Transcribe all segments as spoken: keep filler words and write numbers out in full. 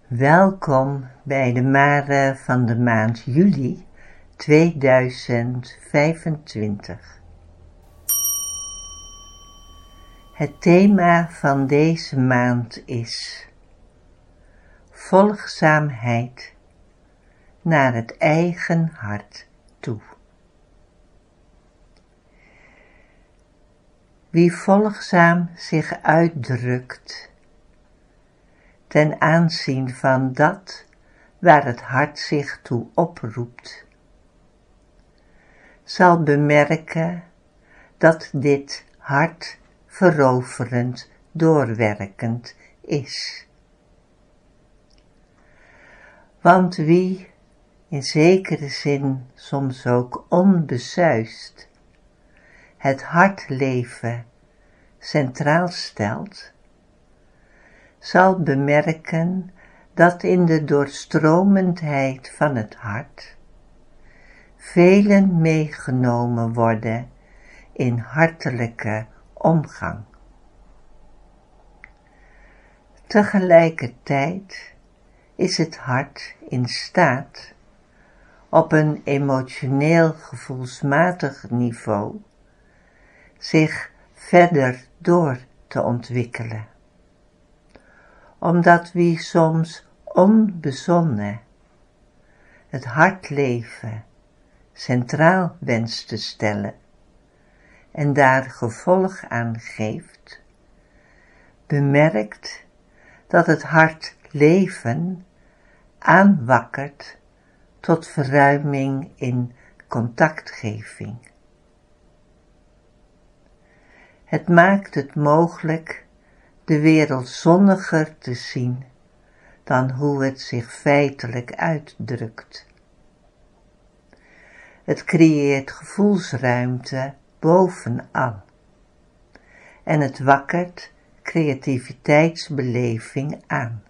Welkom bij de Mare van de maand juli tweeduizend vijfentwintig. Het thema van deze maand is volgzaamheid naar het eigen hart toe. Wie volgzaam zich uitdrukt ten aanzien van dat waar het hart zich toe oproept, zal bemerken dat dit hart veroverend doorwerkend is. Want wie in zekere zin soms ook onbesuisd het hartleven centraal stelt, zal bemerken dat in de doorstromendheid van het hart velen meegenomen worden in hartelijke omgang. Tegelijkertijd is het hart in staat op een emotioneel gevoelsmatig niveau zich verder door te ontwikkelen. Omdat wie soms onbezonnen het hartleven centraal wenst te stellen en daar gevolg aan geeft, bemerkt dat het hartleven aanwakkert tot verruiming in contactgeving. Het maakt het mogelijk de wereld zonniger te zien dan hoe het zich feitelijk uitdrukt. Het creëert gevoelsruimte bovenal en het wakkert creativiteitsbeleving aan.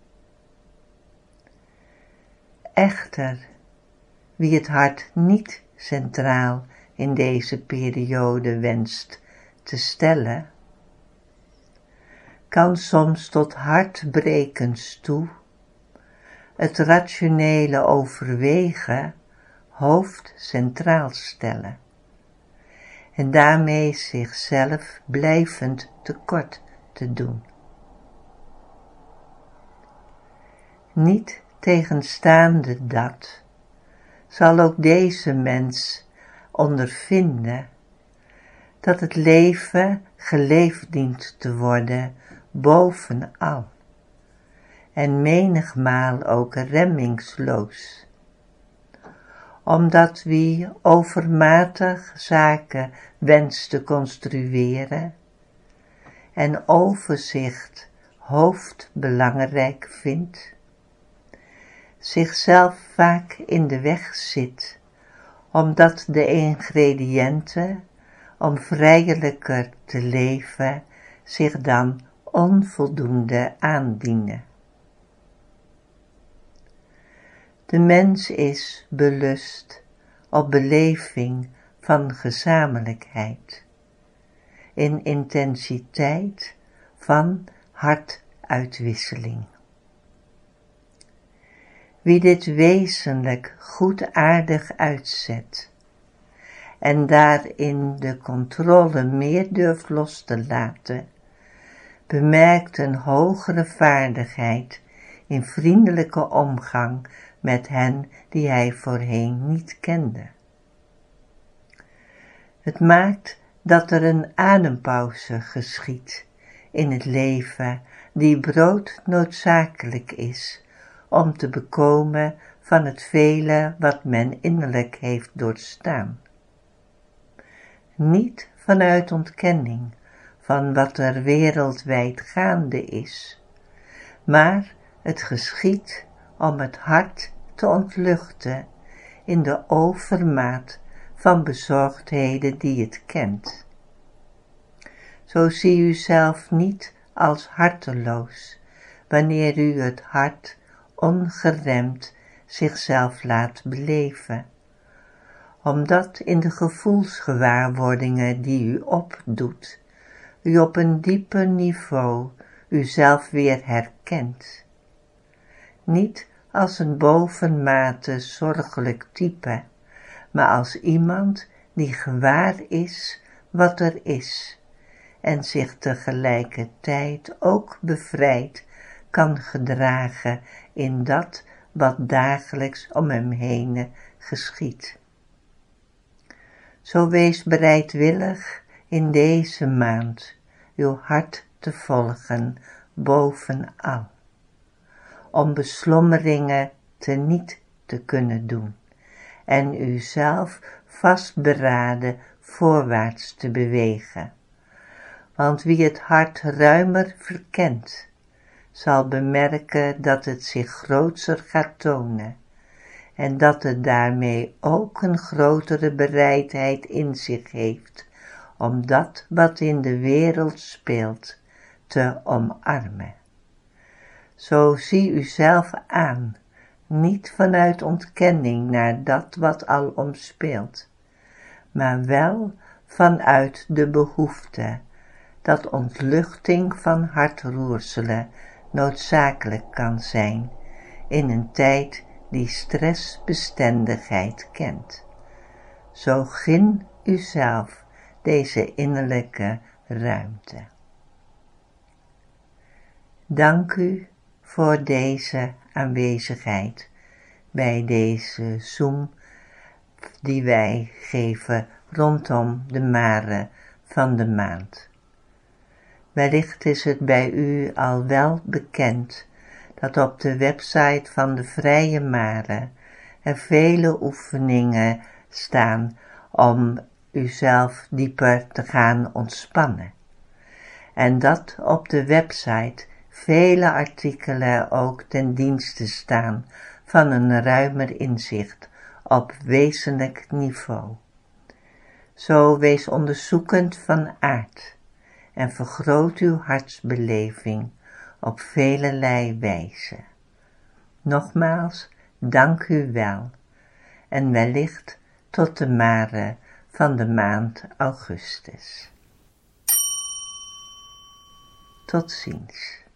Echter, wie het hart niet centraal in deze periode wenst te stellen, kan soms tot hartbrekens toe het rationele overwegen hoofd centraal stellen en daarmee zichzelf blijvend tekort te doen. Niet tegenstaande dat, zal ook deze mens ondervinden dat het leven geleefd dient te worden bovenal en menigmaal ook remmingsloos, omdat wie overmatig zaken wenst te construeren en overzicht hoofdbelangrijk vindt, zichzelf vaak in de weg zit, omdat de ingrediënten om vrijelijker te leven zich dan onvoldoende aandienen. De mens is belust op beleving van gezamenlijkheid, in intensiteit van hartuitwisseling. Wie dit wezenlijk goedaardig uitzet en daarin de controle meer durft los te laten, bemerkt een hogere vaardigheid in vriendelijke omgang met hen die hij voorheen niet kende. Het maakt dat er een adempauze geschiedt in het leven die broodnoodzakelijk is om te bekomen van het vele wat men innerlijk heeft doorstaan. Niet vanuit ontkenning van wat er wereldwijd gaande is, maar het geschiedt om het hart te ontluchten in de overmaat van bezorgdheden die het kent. Zo zie u zelf niet als harteloos, wanneer u het hart ongeremd zichzelf laat beleven, omdat in de gevoelsgewaarwordingen die u opdoet, u op een dieper niveau uzelf weer herkent niet als een bovenmate zorgelijk type, maar als iemand die gewaar is wat er is en zich tegelijkertijd ook bevrijd kan gedragen in dat wat dagelijks om hem heen geschiedt. Zo wees bereidwillig in deze maand uw hart te volgen bovenal, om beslommeringen teniet te kunnen doen en uzelf vastberaden voorwaarts te bewegen. Want wie het hart ruimer verkent, zal bemerken dat het zich grootser gaat tonen en dat het daarmee ook een grotere bereidheid in zich heeft om dat wat in de wereld speelt te omarmen. Zo zie uzelf aan, niet vanuit ontkenning naar dat wat al omspeelt, maar wel vanuit de behoefte dat ontluchting van hartroerselen noodzakelijk kan zijn in een tijd die stressbestendigheid kent. Zo gun uzelf deze innerlijke ruimte. Dank u voor deze aanwezigheid bij deze Zoom die wij geven rondom de mare van de maand. Wellicht is het bij u al wel bekend dat op de website van de Vrije Mare er vele oefeningen staan om uzelf dieper te gaan ontspannen. En dat op de website vele artikelen ook ten dienste staan van een ruimer inzicht op wezenlijk niveau. Zo wees onderzoekend van aard en vergroot uw hartsbeleving op velelei wijze. Nogmaals, dank u wel en wellicht tot de mare van de maand augustus. Tot ziens.